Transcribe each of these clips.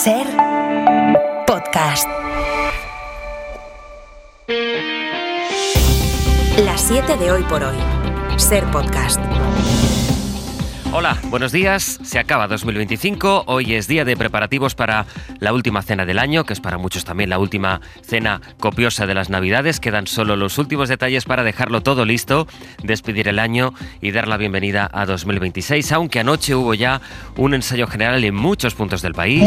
Ser Podcast. Las 7 de hoy por hoy. Ser Podcast. Hola, buenos días. Se acaba 2025. Hoy es día de preparativos para la última cena del año, que es para muchos también la última cena copiosa de las Navidades. Quedan solo los últimos detalles para dejarlo todo listo, despedir el año y dar la bienvenida a 2026, aunque anoche hubo ya un ensayo general en muchos puntos del país.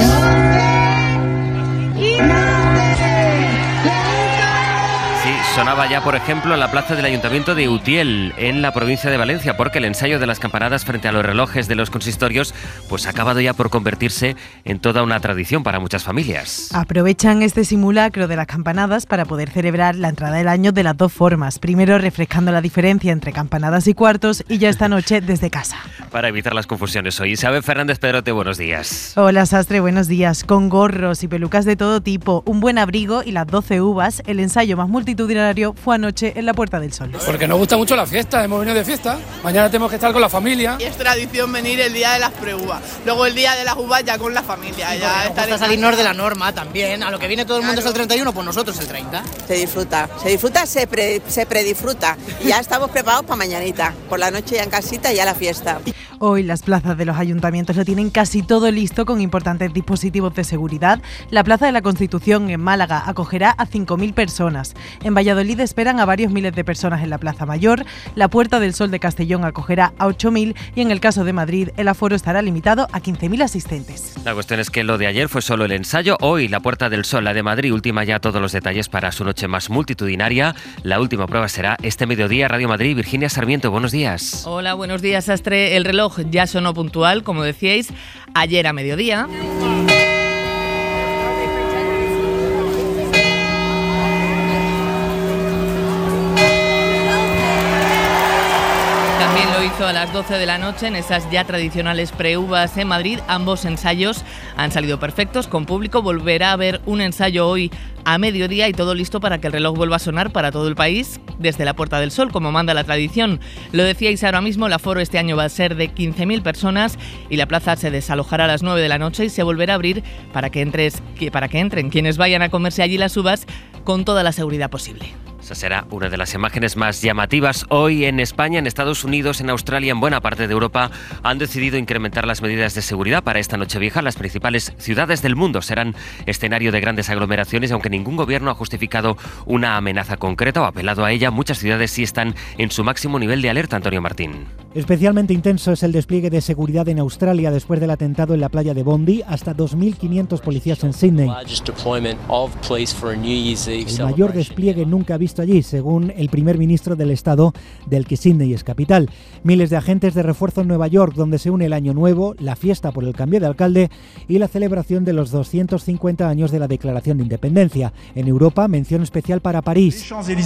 Sonaba ya, por ejemplo, en la plaza del Ayuntamiento de Utiel, en la provincia de Valencia, porque el ensayo de las campanadas frente a los relojes de los consistorios pues ha acabado ya por convertirse en toda una tradición para muchas familias. Aprovechan este simulacro de las campanadas para poder celebrar la entrada del año de las dos formas. Primero refrescando la diferencia entre campanadas y cuartos y ya esta noche desde casa. Para evitar las confusiones hoy, Isabel Fernández Pedrote, buenos días. Hola Sastre, buenos días. Con gorros y pelucas de todo tipo, un buen abrigo y las 12 uvas, el ensayo más multitudinario fue anoche en la Puerta del Sol. Porque nos gusta mucho la fiesta, hemos venido de fiesta. Mañana tenemos que estar con la familia. Y es tradición venir el día de las preuvas. Luego el día de las uvas ya con la familia. Sí, ya nos gusta salirnos de la norma también. A lo que viene todo el mundo es el 31, pues nosotros el 30. Se disfruta, se predisfruta. Y ya estamos preparados para mañanita. Por la noche ya en casita y ya la fiesta. Hoy las plazas de los ayuntamientos lo tienen casi todo listo con importantes dispositivos de seguridad. La Plaza de la Constitución en Málaga acogerá a 5.000 personas. En Valladolid esperan a varios miles de personas en la Plaza Mayor. La Puerta del Sol de Castellón acogerá a 8.000 y en el caso de Madrid el aforo estará limitado a 15.000 asistentes. La cuestión es que lo de ayer fue solo el ensayo. Hoy la Puerta del Sol, la de Madrid, ultima ya todos los detalles para su noche más multitudinaria. La última prueba será este mediodía. Radio Madrid, Virginia Sarmiento, buenos días. Hola, buenos días, Astre. El reloj ya sonó puntual, como decíais, ayer a mediodía. También lo hizo a las 12 de la noche en esas ya tradicionales preuvas en Madrid. Ambos ensayos han salido perfectos, con público. Volverá a haber un ensayo hoy a mediodía y todo listo para que el reloj vuelva a sonar para todo el país desde la Puerta del Sol, como manda la tradición. Lo decíais ahora mismo, el aforo este año va a ser de 15.000 personas y la plaza se desalojará a las 9 de la noche y se volverá a abrir para que entren quienes vayan a comerse allí las uvas con toda la seguridad posible. Esa será una de las imágenes más llamativas. Hoy en España, en Estados Unidos, en Australia, en buena parte de Europa, han decidido incrementar las medidas de seguridad para esta Nochevieja. Las principales ciudades del mundo serán escenario de grandes aglomeraciones, aunque ningún gobierno ha justificado una amenaza concreta o apelado a ella. Muchas ciudades sí están en su máximo nivel de alerta, Antonio Martín. Especialmente intenso es el despliegue de seguridad en Australia después del atentado en la playa de Bondi. Hasta 2.500 policías en Sydney. El mayor despliegue nunca visto allí, según el primer ministro del estado, del que Sydney es capital. Miles de agentes de refuerzo en Nueva York, donde se une el Año Nuevo, la fiesta por el cambio de alcalde y la celebración de los 250 años de la Declaración de Independencia. En Europa, mención especial para París.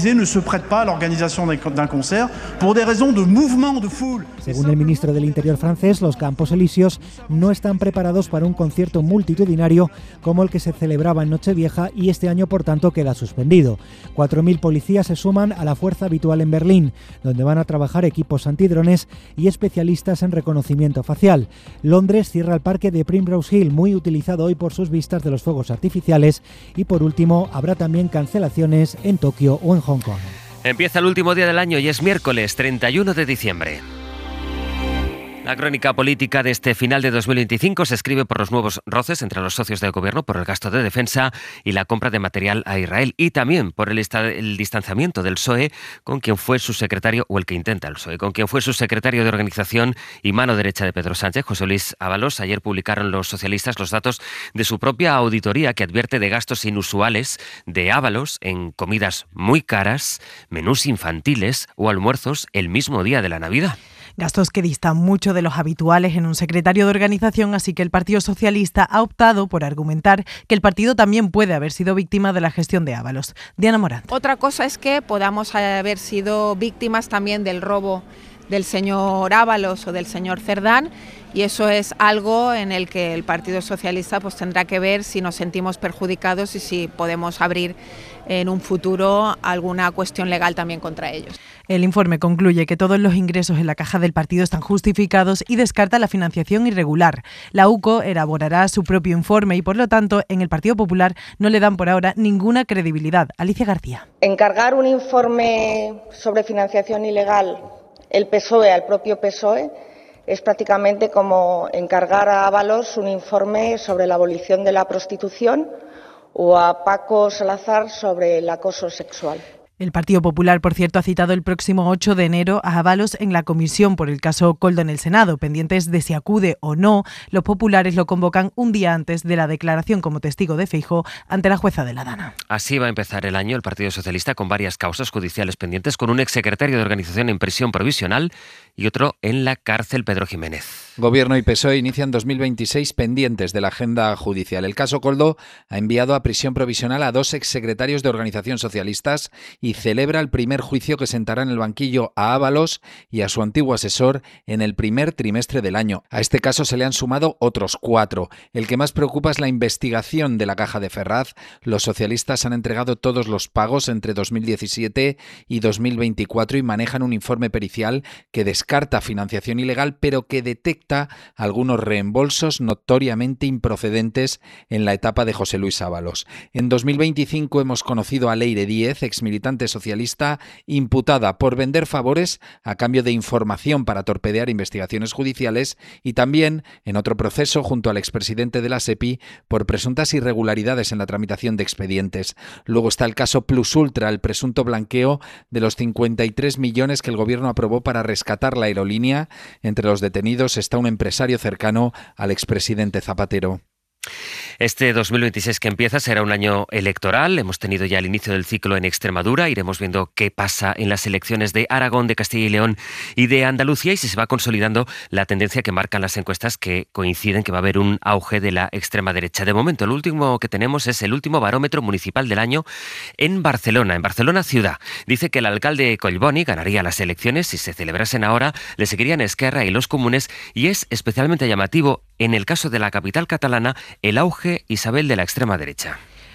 Según el ministro del Interior francés, los Campos Elíseos no están preparados para un concierto multitudinario como el que se celebraba en Nochevieja y este año, por tanto, queda suspendido. 4.000 policías se suman a la fuerza habitual en Berlín, donde van a trabajar equipos antidrones y especialistas en reconocimiento facial. Londres cierra el parque de Primrose Hill, muy utilizado hoy por sus vistas de los fuegos artificiales. Y por último, habrá también cancelaciones en Tokio o en Hong Kong. Empieza el último día del año y es miércoles 31 de diciembre. La crónica política de este final de 2025 se escribe por los nuevos roces entre los socios del gobierno por el gasto de defensa y la compra de material a Israel, y también por el distanciamiento del PSOE con quien fue su secretario, o el que intenta el PSOE, con quien fue su secretario de organización y mano derecha de Pedro Sánchez, José Luis Ábalos. Ayer publicaron los socialistas los datos de su propia auditoría, que advierte de gastos inusuales de Ábalos en comidas muy caras, menús infantiles o almuerzos el mismo día de la Navidad. Gastos que distan mucho de los habituales en un secretario de organización, así que el Partido Socialista ha optado por argumentar que el partido también puede haber sido víctima de la gestión de Ábalos. Diana Morán. Otra cosa es que podamos haber sido víctimas también del robo del señor Ábalos o del señor Cerdán, y eso es algo en el que el Partido Socialista pues tendrá que ver si nos sentimos perjudicados y si podemos abrir en un futuro alguna cuestión legal también contra ellos. El informe concluye que todos los ingresos en la caja del partido están justificados y descarta la financiación irregular. La UCO elaborará su propio informe y, por lo tanto, en el Partido Popular no le dan por ahora ninguna credibilidad. Alicia García. Encargar un informe sobre financiación ilegal el PSOE al propio PSOE es prácticamente como encargar a Ábalos un informe sobre la abolición de la prostitución o a Paco Salazar sobre el acoso sexual. El Partido Popular, por cierto, ha citado el próximo 8 de enero a Ábalos en la comisión por el caso Koldo en el Senado. Pendientes de si acude o no, los populares lo convocan un día antes de la declaración como testigo de Feijóo ante la jueza de la Dana. Así va a empezar el año el Partido Socialista con varias causas judiciales pendientes, con un exsecretario de organización en prisión provisional y otro en la cárcel, Pedro Jiménez. Gobierno y PSOE inician 2026 pendientes de la agenda judicial. El caso Koldo ha enviado a prisión provisional a 2 exsecretarios de organización socialistas y celebra el primer juicio que sentará en el banquillo a Ábalos y a su antiguo asesor en el primer trimestre del año. A este caso se le han sumado otros 4. El que más preocupa es la investigación de la Caja de Ferraz. Los socialistas han entregado todos los pagos entre 2017 y 2024 y manejan un informe pericial que descarta financiación ilegal, pero que detecta algunos reembolsos notoriamente improcedentes en la etapa de José Luis Ábalos. En 2025 hemos conocido a Leire Díez, exmilitante socialista, imputada por vender favores a cambio de información para torpedear investigaciones judiciales, y también en otro proceso junto al expresidente de la SEPI por presuntas irregularidades en la tramitación de expedientes. Luego está el caso Plus Ultra, el presunto blanqueo de los 53 millones que el gobierno aprobó para rescatar la aerolínea. Entre los detenidos está un empresario cercano al expresidente Zapatero. Este 2026 que empieza será un año electoral. Hemos tenido ya el inicio del ciclo en Extremadura. Iremos viendo qué pasa en las elecciones de Aragón, de Castilla y León y de Andalucía, y si se va consolidando la tendencia que marcan las encuestas, que coinciden que va a haber un auge de la extrema derecha. De momento, el último que tenemos es el último barómetro municipal del año en Barcelona ciudad. Dice que el alcalde Collboni ganaría las elecciones. Si se celebrasen ahora, le seguirían Esquerra y los comunes, y es especialmente llamativo en el caso de la capital catalana el auge, Isabel, de la extrema derecha.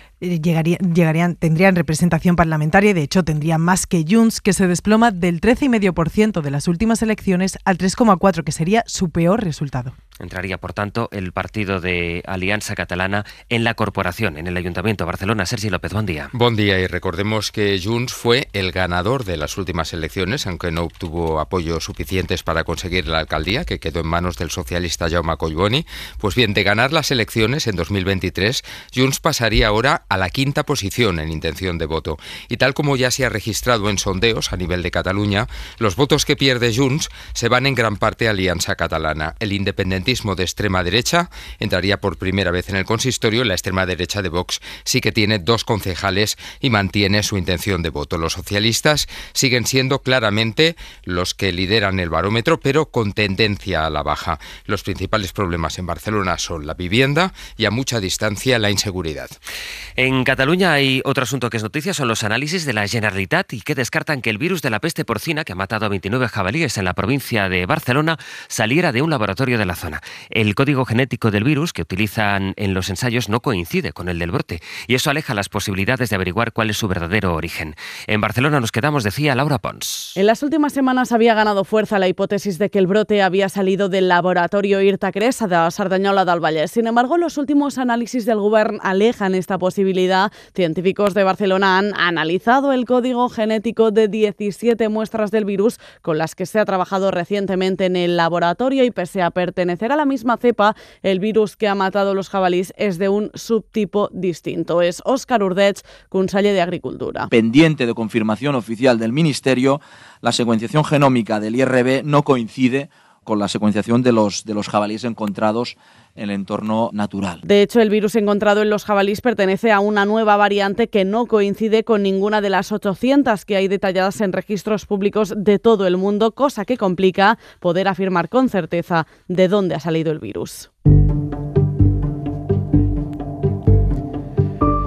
Tendrían representación parlamentaria y de hecho tendrían más que Junts, que se desploma del 13,5% de las últimas elecciones al 3,4%, que sería su peor resultado. Entraría, por tanto, el partido de Alianza Catalana en la corporación, en el Ayuntamiento de Barcelona. Sergi López, buen día. Buen día, y recordemos que Junts fue el ganador de las últimas elecciones, aunque no obtuvo apoyos suficientes para conseguir la alcaldía, que quedó en manos del socialista Jaume Collboni. Pues bien, de ganar las elecciones en 2023, Junts pasaría ahora a la 5ª posición en intención de voto. Y tal como ya se ha registrado en sondeos a nivel de Cataluña, los votos que pierde Junts se van en gran parte a Alianza Catalana. El independentismo de extrema derecha entraría por primera vez en el consistorio. La extrema derecha de Vox sí que tiene 2 concejales y mantiene su intención de voto. Los socialistas siguen siendo claramente los que lideran el barómetro, pero con tendencia a la baja. Los principales problemas en Barcelona son la vivienda y, a mucha distancia, la inseguridad. En Cataluña hay otro asunto que es noticia, son los análisis de la Generalitat, y que descartan que el virus de la peste porcina, que ha matado a 29 jabalíes en la provincia de Barcelona, saliera de un laboratorio de la zona. El código genético del virus que utilizan en los ensayos no coincide con el del brote, y eso aleja las posibilidades de averiguar cuál es su verdadero origen. En Barcelona nos quedamos, decía Laura Pons. En las últimas semanas había ganado fuerza la hipótesis de que el brote había salido del laboratorio Irta Cresa de Cerdanyola del Vallès. Sin embargo, los últimos análisis del Govern alejan esta posibilidad. Científicos de Barcelona han analizado el código genético de 17 muestras del virus con las que se ha trabajado recientemente en el laboratorio, y pese a pertenecer a la misma cepa, el virus que ha matado los jabalís es de un subtipo distinto. Es Óscar Urdech, conseller de Agricultura. Pendiente de confirmación oficial del Ministerio, la secuenciación genómica del IRB no coincide con la secuenciación de los jabalíes encontrados en el entorno natural. De hecho, el virus encontrado en los jabalíes pertenece a una nueva variante que no coincide con ninguna de las 800 que hay detalladas en registros públicos de todo el mundo, cosa que complica poder afirmar con certeza de dónde ha salido el virus.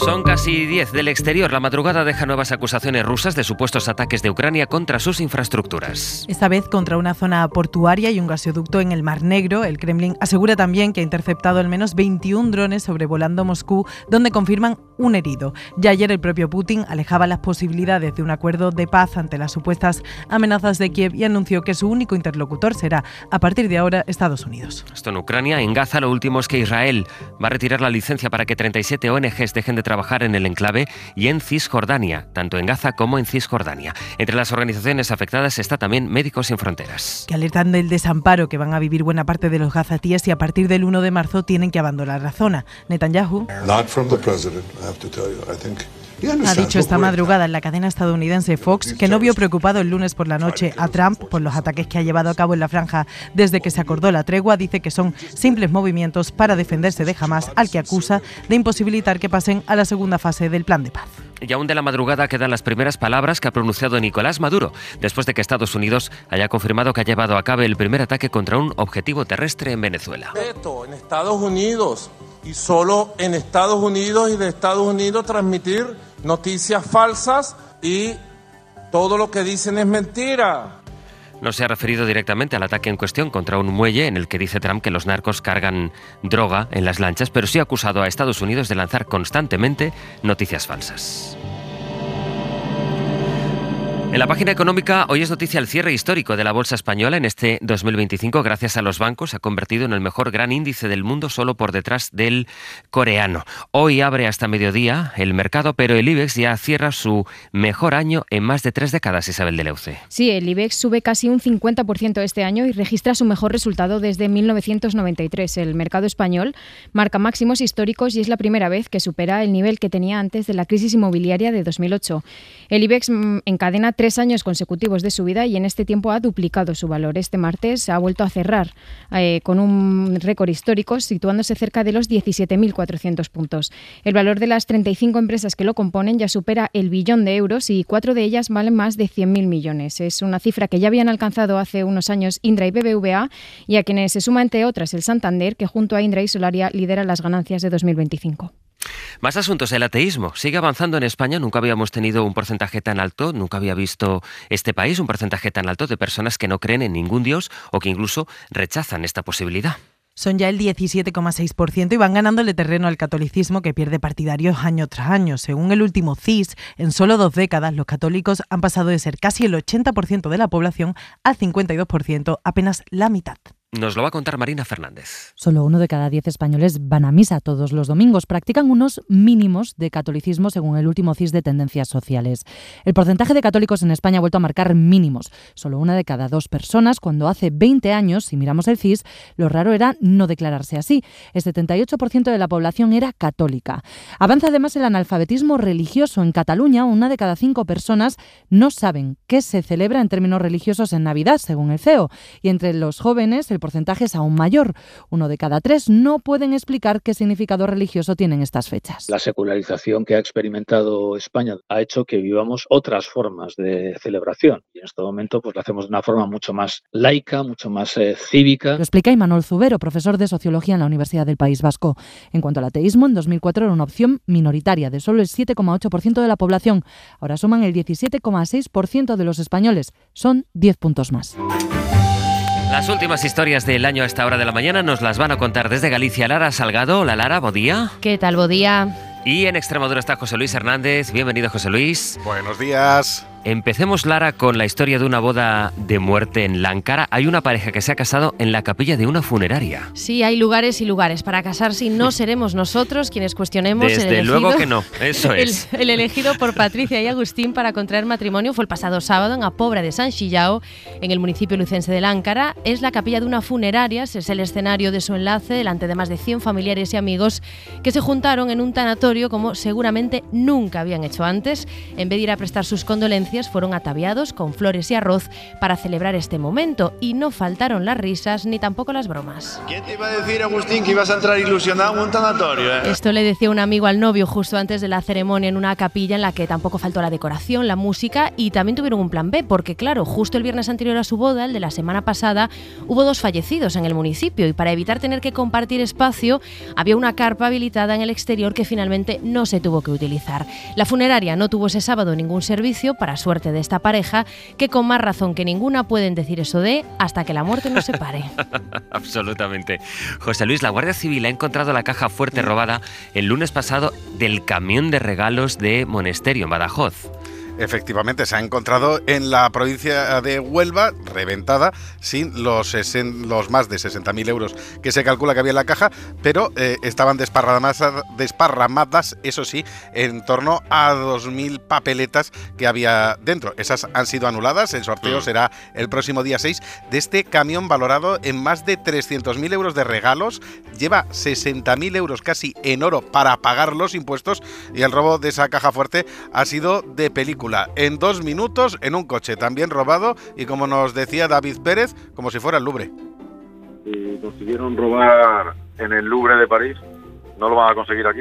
Son casi 10 del exterior. La madrugada deja nuevas acusaciones rusas de supuestos ataques de Ucrania contra sus infraestructuras. Esta vez contra una zona portuaria y un gasoducto en el Mar Negro. El Kremlin asegura también que ha interceptado al menos 21 drones sobrevolando Moscú, donde confirman un herido. Ya ayer el propio Putin alejaba las posibilidades de un acuerdo de paz ante las supuestas amenazas de Kiev y anunció que su único interlocutor será, a partir de ahora, Estados Unidos. Esto en Ucrania. En Gaza, lo último es que Israel va a retirar la licencia para que 37 ONGs dejen de trabajar en el enclave y en Cisjordania, tanto en Gaza como en Cisjordania. Entre las organizaciones afectadas está también Médicos Sin Fronteras, que alertan del desamparo que van a vivir buena parte de los gazatíes y a partir del 1 de marzo tienen que abandonar la zona. Netanyahu ha dicho esta madrugada en la cadena estadounidense Fox que no vio preocupado el lunes por la noche a Trump por los ataques que ha llevado a cabo en la franja desde que se acordó la tregua. Dice que son simples movimientos para defenderse de Hamás, al que acusa de imposibilitar que pasen a la segunda fase del plan de paz. Y aún de la madrugada quedan las primeras palabras que ha pronunciado Nicolás Maduro, después de que Estados Unidos haya confirmado que ha llevado a cabo el primer ataque contra un objetivo terrestre en Venezuela. En Estados Unidos, y solo en Estados Unidos y de Estados Unidos transmitir noticias falsas y todo lo que dicen es mentira. No se ha referido directamente al ataque en cuestión contra un muelle en el que dice Trump que los narcos cargan droga en las lanchas, pero sí ha acusado a Estados Unidos de lanzar constantemente noticias falsas. En la página económica, hoy es noticia el cierre histórico de la bolsa española en este 2025. Gracias a los bancos, se ha convertido en el mejor gran índice del mundo, solo por detrás del coreano. Hoy abre hasta mediodía el mercado, pero el IBEX ya cierra su mejor año en más de 3 décadas, Isabel de Leuce. Sí, el IBEX sube casi un 50% este año y registra su mejor resultado desde 1993. El mercado español marca máximos históricos y es la primera vez que supera el nivel que tenía antes de la crisis inmobiliaria de 2008. El IBEX encadena 3 años consecutivos de subida y en este tiempo ha duplicado su valor. Este martes ha vuelto a cerrar con un récord histórico, situándose cerca de los 17.400 puntos. El valor de las 35 empresas que lo componen ya supera el billón de euros y 4 de ellas valen más de 100.000 millones. Es una cifra que ya habían alcanzado hace unos años Indra y BBVA, y a quienes se suma, entre otras, el Santander, que junto a Indra y Solaria lidera las ganancias de 2025. Más asuntos. El ateísmo sigue avanzando en España. Nunca habíamos tenido un porcentaje tan alto, nunca había visto este país un porcentaje tan alto de personas que no creen en ningún dios o que incluso rechazan esta posibilidad. Son ya el 17,6% y van ganándole terreno al catolicismo, que pierde partidarios año tras año. Según el último CIS, en solo 2 décadas los católicos han pasado de ser casi el 80% de la población al 52%, apenas la mitad. Nos lo va a contar Marina Fernández. Solo 1 de cada 10 españoles van a misa todos los domingos. Practican unos mínimos de catolicismo según el último CIS de Tendencias Sociales. El porcentaje de católicos en España ha vuelto a marcar mínimos. Solo 1 de cada 2 personas, cuando hace 20 años, si miramos el CIS, lo raro era no declararse así. El 78% de la población era católica. Avanza además el analfabetismo religioso. En Cataluña, 1 de cada 5 personas no saben qué se celebra en términos religiosos en Navidad, según el CEO. Y entre los jóvenes, el porcentaje es aún mayor. 1 de cada 3 no pueden explicar qué significado religioso tienen estas fechas. La secularización que ha experimentado España ha hecho que vivamos otras formas de celebración. Y en este momento pues lo hacemos de una forma mucho más laica, mucho más cívica. Lo explica Imanol Zubero, profesor de Sociología en la Universidad del País Vasco. En cuanto al ateísmo, en 2004 era una opción minoritaria, de solo el 7,8% de la población. Ahora suman el 17,6% de los españoles. Son 10 puntos más. Las últimas historias del año a esta hora de la mañana nos las van a contar desde Galicia Lara Salgado. Hola Lara, buen día. ¿Qué tal, buen día? Y en Extremadura está José Luis Hernández. Bienvenido, José Luis. Buenos días. Empecemos, Lara, con la historia de una boda de muerte en Láncara. Hay una pareja que se ha casado en la capilla de una funeraria. Sí, hay lugares y lugares para casarse y no seremos nosotros quienes cuestionemos Desde el elegido. luego que no, eso es. El elegido por Patricia y Agustín para contraer matrimonio fue el pasado sábado en a Pobra de San Xillao, en el municipio lucense de Láncara. Es la capilla de una funeraria, es el escenario de su enlace, delante de más de 100 familiares y amigos que se juntaron en un tanatorio como seguramente nunca habían hecho antes. En vez de ir a prestar sus condolencias, ambulancias fueron ataviados con flores y arroz para celebrar este momento, y no faltaron las risas ni tampoco las bromas. ¿Quién te iba a decir, Agustín, que ibas a entrar ilusionado en un tanatorio? Esto le decía un amigo al novio justo antes de la ceremonia en una capilla en la que tampoco faltó la decoración, la música, y también tuvieron un plan B, porque claro, justo el viernes anterior a su boda, el de la semana pasada, hubo 2 fallecidos en el municipio, y para evitar tener que compartir espacio había una carpa habilitada en el exterior que finalmente no se tuvo que utilizar. La funeraria no tuvo ese sábado ningún servicio, para suerte de esta pareja, que con más razón que ninguna pueden decir eso de hasta que la muerte nos separe. Absolutamente. José Luis, la Guardia Civil ha encontrado la caja fuerte robada el lunes pasado del camión de regalos de Monesterio, en Badajoz. Efectivamente, se ha encontrado en la provincia de Huelva, reventada, sin los más de 60.000 euros que se calcula que había en la caja, pero estaban desparramadas, eso sí, en torno a 2.000 papeletas que había dentro. Esas han sido anuladas, el sorteo será el próximo día 6 de este camión valorado en más de 300.000 euros de regalos, lleva 60.000 euros casi en oro para pagar los impuestos, y el robo de esa caja fuerte ha sido de película. En 2 minutos, en un coche también robado, y como nos decía David Pérez, como si fuera el Louvre. Si consiguieron robar en el Louvre de París, no lo van a conseguir aquí.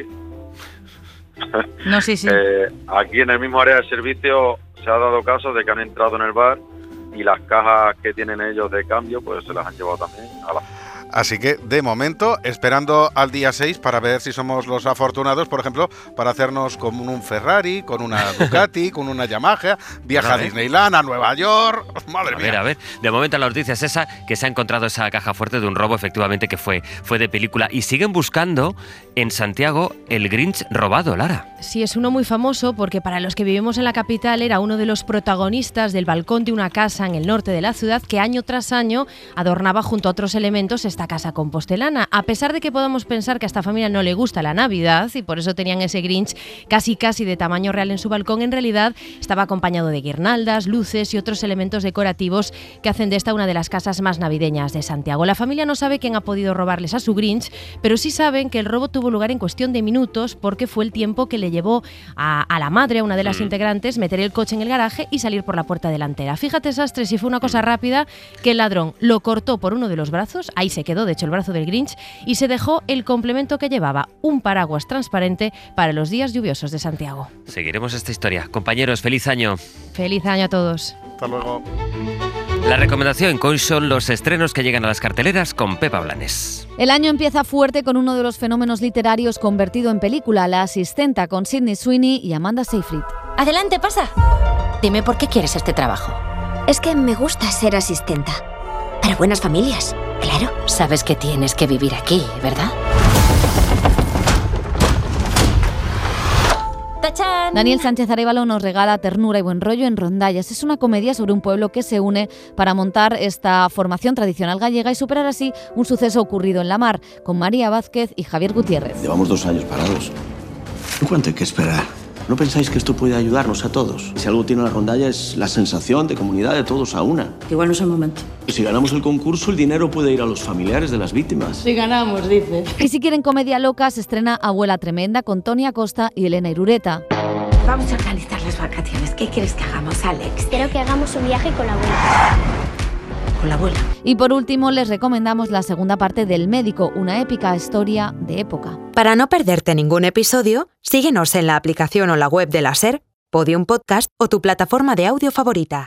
No, sí. Aquí en el mismo área de servicio se ha dado caso de que han entrado en el bar y las cajas que tienen ellos de cambio, pues se las han llevado también a la... Así que, de momento, esperando al día 6 para ver si somos los afortunados, por ejemplo, para hacernos con un Ferrari, con una Ducati, con una Yamaha, viaja a Disneyland, a Nueva York. Madre mía. A ver. De momento la noticia es esa, que se ha encontrado esa caja fuerte de un robo, efectivamente, que fue de película. Y siguen buscando en Santiago el Grinch robado, Lara. Sí, es uno muy famoso porque para los que vivimos en la capital era uno de los protagonistas del balcón de una casa en el norte de la ciudad que año tras año adornaba junto a otros elementos esta casa compostelana. A pesar de que podamos pensar que a esta familia no le gusta la Navidad y por eso tenían ese Grinch casi de tamaño real en su balcón, en realidad estaba acompañado de guirnaldas, luces y otros elementos decorativos que hacen de esta una de las casas más navideñas de Santiago. La familia no sabe quién ha podido robarles a su Grinch, pero sí saben que el robo tuvo lugar en cuestión de minutos porque fue el tiempo que le llevó a la madre, a una de las integrantes, meter el coche en el garaje y salir por la puerta delantera. Fíjate, Sastre, si fue una cosa rápida, que el ladrón lo cortó por uno de los brazos, ahí se quedó, de hecho, el brazo del Grinch, y se dejó el complemento que llevaba, un paraguas transparente para los días lluviosos de Santiago. Seguiremos esta historia. Compañeros, feliz año. Feliz año a todos. Hasta luego. La recomendación que hoy son los estrenos que llegan a las carteleras con Pepa Blanes. El año empieza fuerte con uno de los fenómenos literarios convertido en película, La asistenta, con Sydney Sweeney y Amanda Seyfried. Adelante, pasa. Dime por qué quieres este trabajo. Es que me gusta ser asistenta. Para buenas familias, claro. Sabes que tienes que vivir aquí, ¿verdad? ¡Tachán! Daniel Sánchez Arévalo nos regala ternura y buen rollo en Rondallas. Es una comedia sobre un pueblo que se une para montar esta formación tradicional gallega y superar así un suceso ocurrido en la mar, con María Vázquez y Javier Gutiérrez. Llevamos 2 años parados. ¿Cuánto hay que esperar? ¿No pensáis que esto puede ayudarnos a todos? Si algo tiene la rondalla es la sensación de comunidad de todos a una. Igual no es el momento. Y si ganamos el concurso, el dinero puede ir a los familiares de las víctimas. Si ganamos, dice. Y si quieren comedia loca, se estrena Abuela Tremenda con Toni Acosta y Elena Irureta. Vamos a organizar las vacaciones. ¿Qué quieres que hagamos, Alex? Quiero que hagamos un viaje con la abuela. Con la abuela. Y por último, les recomendamos la segunda parte del Médico, una épica historia de época. Para no perderte ningún episodio, síguenos en la aplicación o la web de la SER, Podium Podcast o tu plataforma de audio favorita.